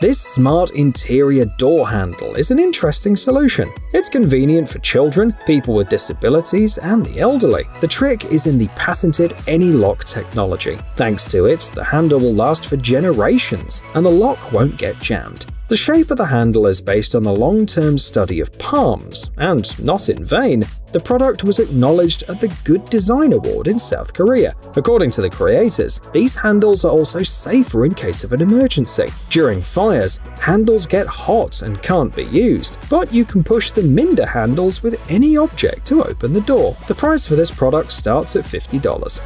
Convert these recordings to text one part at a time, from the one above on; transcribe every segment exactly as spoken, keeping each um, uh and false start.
This smart interior door handle is an interesting solution. It's convenient for children, people with disabilities, and the elderly. The trick is in the patented AnyLock technology. Thanks to it, the handle will last for generations, and the lock won't get jammed. The shape of the handle is based on the long-term study of palms, and not in vain, the product was acknowledged at the Good Design Award in South Korea. According to the creators, these handles are also safer in case of an emergency. During fires, handles get hot and can't be used, but you can push the Minder handles with any object to open the door. The price for this product starts at fifty dollars.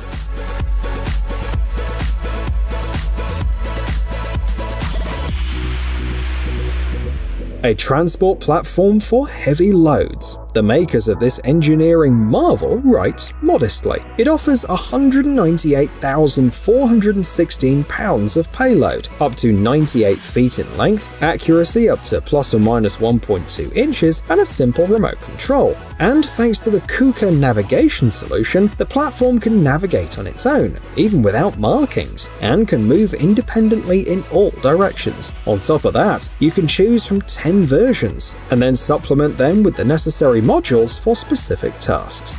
A transport platform for heavy loads. The makers of this engineering marvel write modestly. It offers one hundred ninety-eight thousand four hundred sixteen pounds of payload, up to ninety-eight feet in length, accuracy up to plus or minus one point two inches, and a simple remote control. And thanks to the KUKA navigation solution, the platform can navigate on its own, even without markings, and can move independently in all directions. On top of that, you can choose from ten versions, and then supplement them with the necessary modules for specific tasks.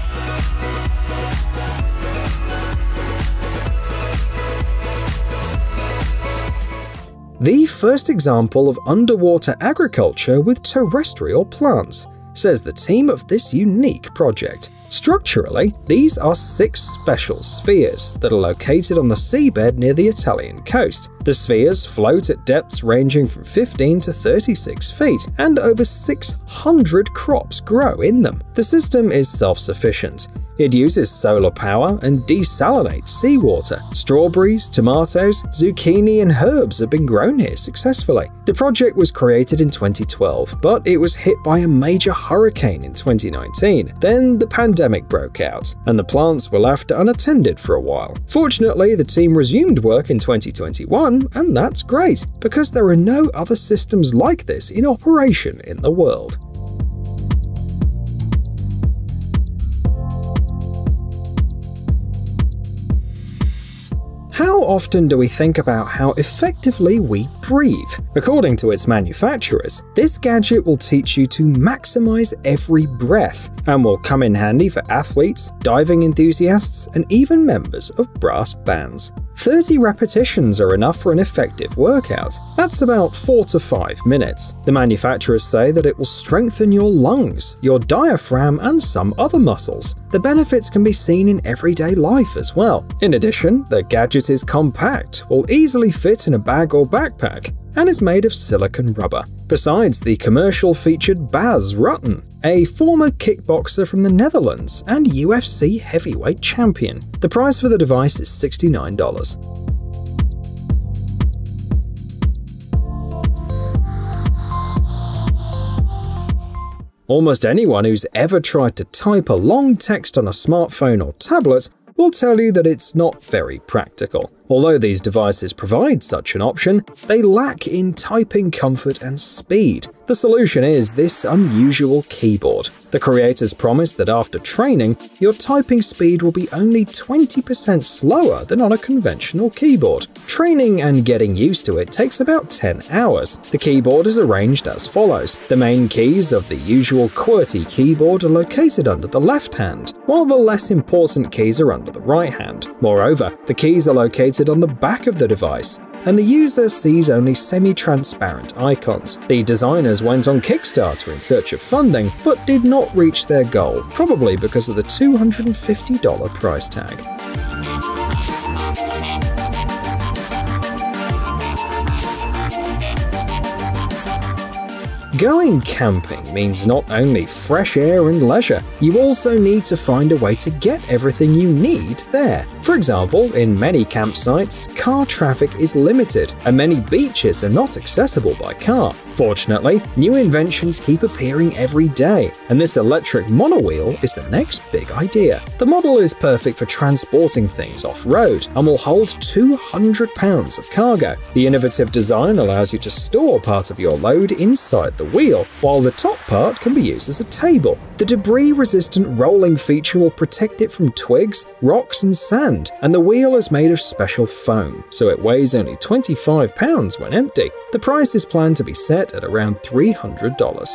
The first example of underwater agriculture with terrestrial plants, says the team of this unique project. Structurally, these are six special spheres that are located on the seabed near the Italian coast. The spheres float at depths ranging from fifteen to thirty-six feet, and over six hundred crops grow in them. The system is self-sufficient. It uses solar power and desalinates seawater. Strawberries, tomatoes, zucchini, and herbs have been grown here successfully. The project was created in twenty twelve, but it was hit by a major hurricane in twenty nineteen. Then the pandemic broke out, and the plants were left unattended for a while. Fortunately, the team resumed work in twenty twenty-one, and that's great, because there are no other systems like this in operation in the world. How often do we think about how effectively we breathe? According to its manufacturers, this gadget will teach you to maximize every breath and will come in handy for athletes, diving enthusiasts, and even members of brass bands. thirty repetitions are enough for an effective workout. That's about four to five minutes. The manufacturers say that it will strengthen your lungs, your diaphragm, and some other muscles. The benefits can be seen in everyday life as well. In addition, the gadget is compact, will easily fit in a bag or backpack, and is made of silicone rubber. Besides, the commercial featured Bas Rutten, a former kickboxer from the Netherlands and U F C heavyweight champion. The price for the device is sixty-nine dollars. Almost anyone who's ever tried to type a long text on a smartphone or tablet will tell you that it's not very practical. Although these devices provide such an option, they lack in typing comfort and speed. The solution is this unusual keyboard. The creators promise that after training, your typing speed will be only twenty percent slower than on a conventional keyboard. Training and getting used to it takes about ten hours. The keyboard is arranged as follows. The main keys of the usual QWERTY keyboard are located under the left hand, while the less important keys are under the right hand. Moreover, the keys are located on the back of the device, and the user sees only semi-transparent icons. The designers went on Kickstarter in search of funding, but did not reach their goal, probably because of the two hundred fifty dollar price tag. Going camping means not only fresh air and leisure, you also need to find a way to get everything you need there. For example, in many campsites, car traffic is limited, and many beaches are not accessible by car. Fortunately, new inventions keep appearing every day, and this electric monowheel is the next big idea. The model is perfect for transporting things off-road and will hold two hundred pounds of cargo. The innovative design allows you to store part of your load inside the wheel, while the top part can be used as a table. The debris-resistant rolling feature will protect it from twigs, rocks, and sand, and the wheel is made of special foam, so it weighs only twenty-five pounds when empty. The price is planned to be set at around three hundred dollars.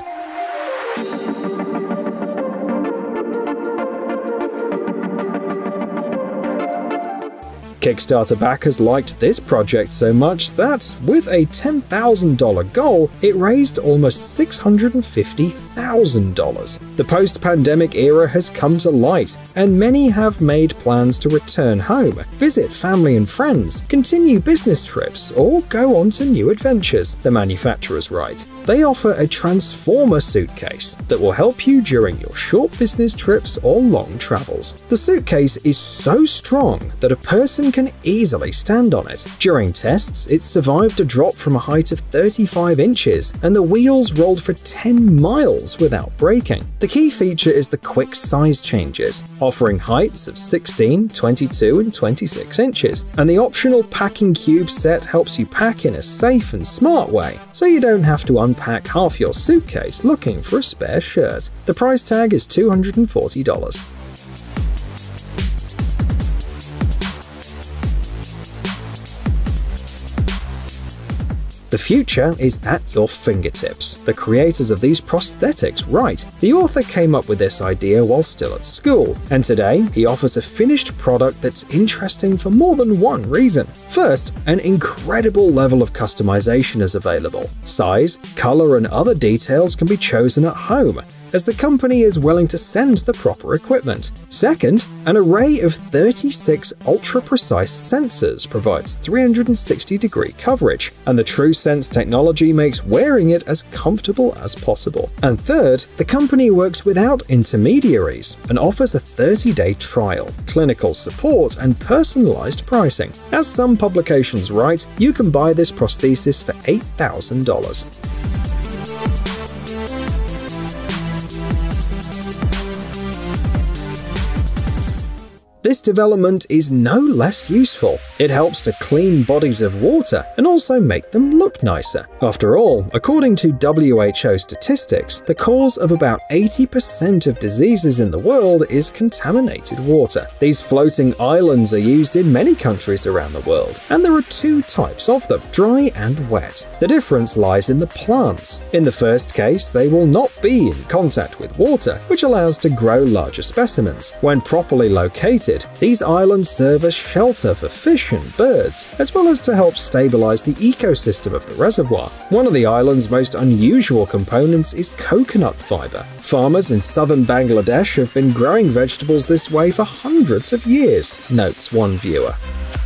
Kickstarter backers liked this project so much that, with a ten thousand dollar goal, it raised almost six hundred fifty thousand dollars. The post-pandemic era has come to light, and many have made plans to return home, visit family and friends, continue business trips, or go on to new adventures, the manufacturers write. They offer a transformer suitcase that will help you during your short business trips or long travels. The suitcase is so strong that a person can easily stand on it. During tests, it survived a drop from a height of thirty-five inches, and the wheels rolled for ten miles without breaking. The key feature is the quick size changes, offering heights of sixteen, twenty-two, and twenty-six inches, and the optional packing cube set helps you pack in a safe and smart way, so you don't have to unpack half your suitcase looking for a spare shirt. The price tag is two hundred forty dollars. The future is at your fingertips. The creators of these prosthetics write, the author came up with this idea while still at school, and today he offers a finished product that's interesting for more than one reason. First, an incredible level of customization is available. Size, color, and other details can be chosen at home, as the company is willing to send the proper equipment. Second, an array of thirty-six ultra-precise sensors provides three hundred sixty degree coverage, and the TrueSense technology makes wearing it as comfortable as possible. And third, the company works without intermediaries and offers a thirty day trial, clinical support, and personalized pricing. As some publications write, you can buy this prosthesis for eight thousand dollars. This development is no less useful. It helps to clean bodies of water and also make them look nicer. After all, according to W H O statistics, the cause of about eighty percent of diseases in the world is contaminated water. These floating islands are used in many countries around the world, and there are two types of them, dry and wet. The difference lies in the plants. In the first case, they will not be in contact with water, which allows to grow larger specimens. When properly located, these islands serve as shelter for fish and birds, as well as to help stabilize the ecosystem of the reservoir. One of the island's most unusual components is coconut fiber. Farmers in southern Bangladesh have been growing vegetables this way for hundreds of years, notes one viewer.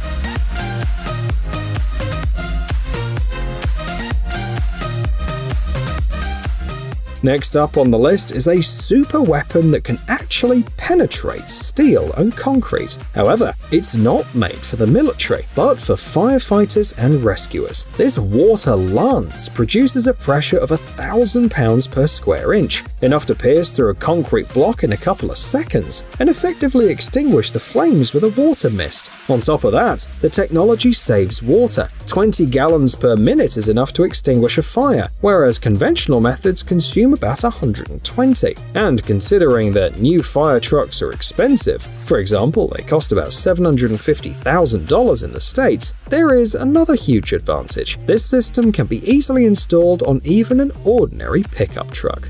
Next up on the list is a super weapon that can actually penetrate steel and concrete. However, it's not made for the military, but for firefighters and rescuers. This water lance produces a pressure of a thousand pounds per square inch, enough to pierce through a concrete block in a couple of seconds, and effectively extinguish the flames with a water mist. On top of that, the technology saves water. twenty gallons per minute is enough to extinguish a fire, whereas conventional methods consume about one hundred twenty. And considering that new fire trucks are expensive, for example, they cost about seven hundred fifty thousand dollars in the States, there is another huge advantage. This system can be easily installed on even an ordinary pickup truck.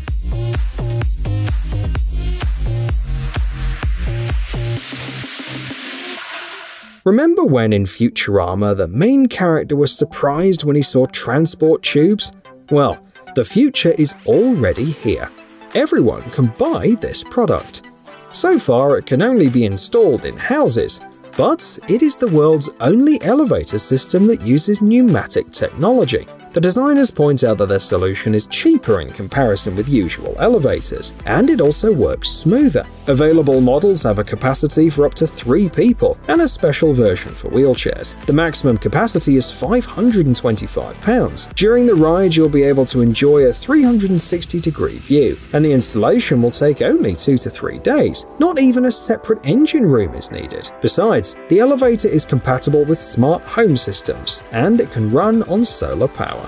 Remember when in Futurama the main character was surprised when he saw transport tubes? Well, the future is already here. Everyone can buy this product. So far, it can only be installed in houses, but it is the world's only elevator system that uses pneumatic technology. The designers point out that their solution is cheaper in comparison with usual elevators, and it also works smoother. Available models have a capacity for up to three people, and a special version for wheelchairs. The maximum capacity is five hundred twenty-five pounds. During the ride, you'll be able to enjoy a three hundred sixty degree view, and the installation will take only two to three days. Not even a separate engine room is needed. Besides, the elevator is compatible with smart home systems, and it can run on solar power.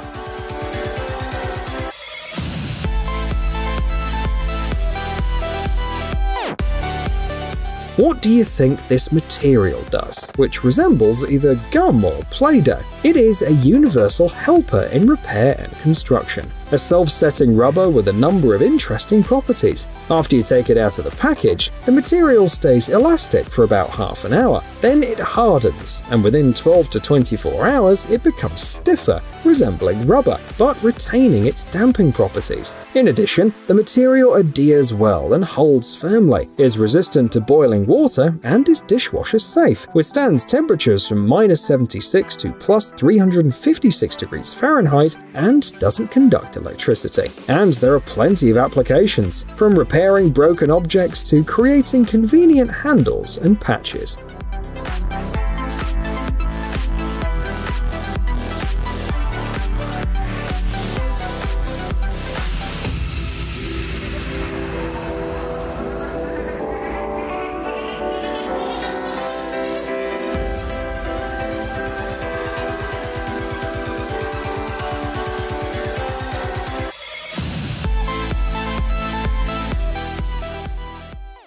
What do you think this material does, which resembles either gum or Play-Doh? It is a universal helper in repair and construction. A self-setting rubber with a number of interesting properties. After you take it out of the package, the material stays elastic for about half an hour. Then it hardens, and within twelve to twenty-four hours, it becomes stiffer, resembling rubber, but retaining its damping properties. In addition, the material adheres well and holds firmly, is resistant to boiling water, and is dishwasher safe. Withstands temperatures from minus seventy-six to plus three hundred fifty-six degrees Fahrenheit, and doesn't conduct electricity. And there are plenty of applications, from repairing broken objects to creating convenient handles and patches.